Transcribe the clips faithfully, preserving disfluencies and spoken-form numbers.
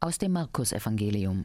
Aus dem Markus-Evangelium.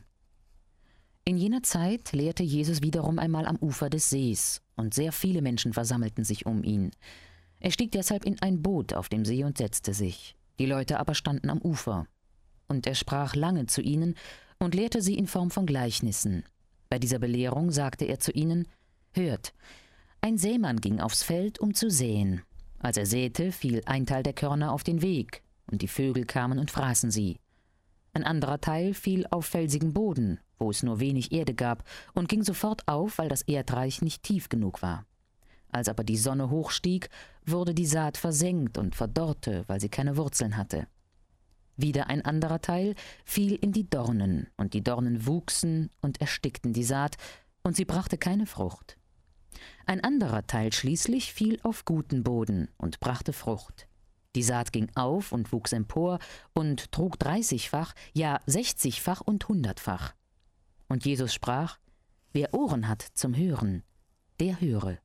In jener Zeit lehrte Jesus wiederum einmal am Ufer des Sees, und sehr viele Menschen versammelten sich um ihn. Er stieg deshalb in ein Boot auf dem See und setzte sich. Die Leute aber standen am Ufer. Und er sprach lange zu ihnen und lehrte sie in Form von Gleichnissen. Bei dieser Belehrung sagte er zu ihnen: Hört, ein Sämann ging aufs Feld, um zu säen. Als er säte, fiel ein Teil der Körner auf den Weg, und die Vögel kamen und fraßen sie. Ein anderer Teil fiel auf felsigen Boden, wo es nur wenig Erde gab, und ging sofort auf, weil das Erdreich nicht tief genug war. Als aber die Sonne hochstieg, wurde die Saat versengt und verdorrte, weil sie keine Wurzeln hatte. Wieder ein anderer Teil fiel in die Dornen, und die Dornen wuchsen und erstickten die Saat, und sie brachte keine Frucht. Ein anderer Teil schließlich fiel auf guten Boden und brachte Frucht. Die Saat ging auf und wuchs empor und trug dreißigfach, ja sechzigfach und hundertfach. Und Jesus sprach: Wer Ohren hat zum Hören, der höre.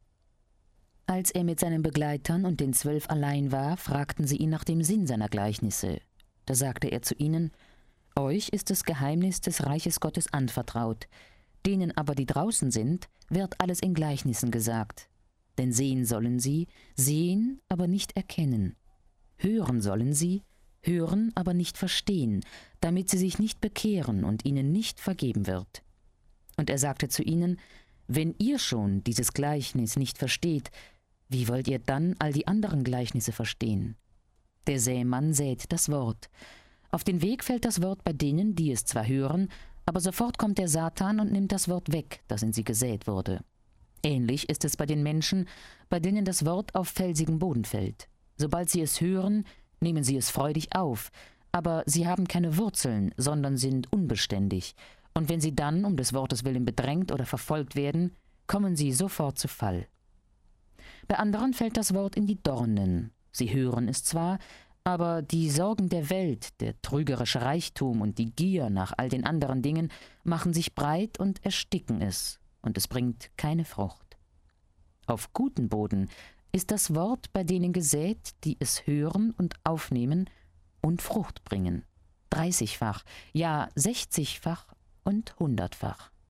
Als er mit seinen Begleitern und den Zwölf allein war, fragten sie ihn nach dem Sinn seiner Gleichnisse. Da sagte er zu ihnen: Euch ist das Geheimnis des Reiches Gottes anvertraut. Denen aber, die draußen sind, wird alles in Gleichnissen gesagt. Denn sehen sollen sie, sehen, aber nicht erkennen. Hören sollen sie, hören, aber nicht verstehen, damit sie sich nicht bekehren und ihnen nicht vergeben wird. Und er sagte zu ihnen: Wenn ihr schon dieses Gleichnis nicht versteht, wie wollt ihr dann all die anderen Gleichnisse verstehen? Der Sämann sät das Wort. Auf den Weg fällt das Wort bei denen, die es zwar hören, aber sofort kommt der Satan und nimmt das Wort weg, das in sie gesät wurde. Ähnlich ist es bei den Menschen, bei denen das Wort auf felsigen Boden fällt. Sobald sie es hören, nehmen sie es freudig auf, aber sie haben keine Wurzeln, sondern sind unbeständig. Und wenn sie dann um des Wortes willen bedrängt oder verfolgt werden, kommen sie sofort zu Fall. Bei anderen fällt das Wort in die Dornen. Sie hören es zwar, aber die Sorgen der Welt, der trügerische Reichtum und die Gier nach all den anderen Dingen machen sich breit und ersticken es, und es bringt keine Frucht. Auf guten Boden ist das Wort bei denen gesät, die es hören und aufnehmen und Frucht bringen, dreißigfach, ja sechzigfach und hundertfach.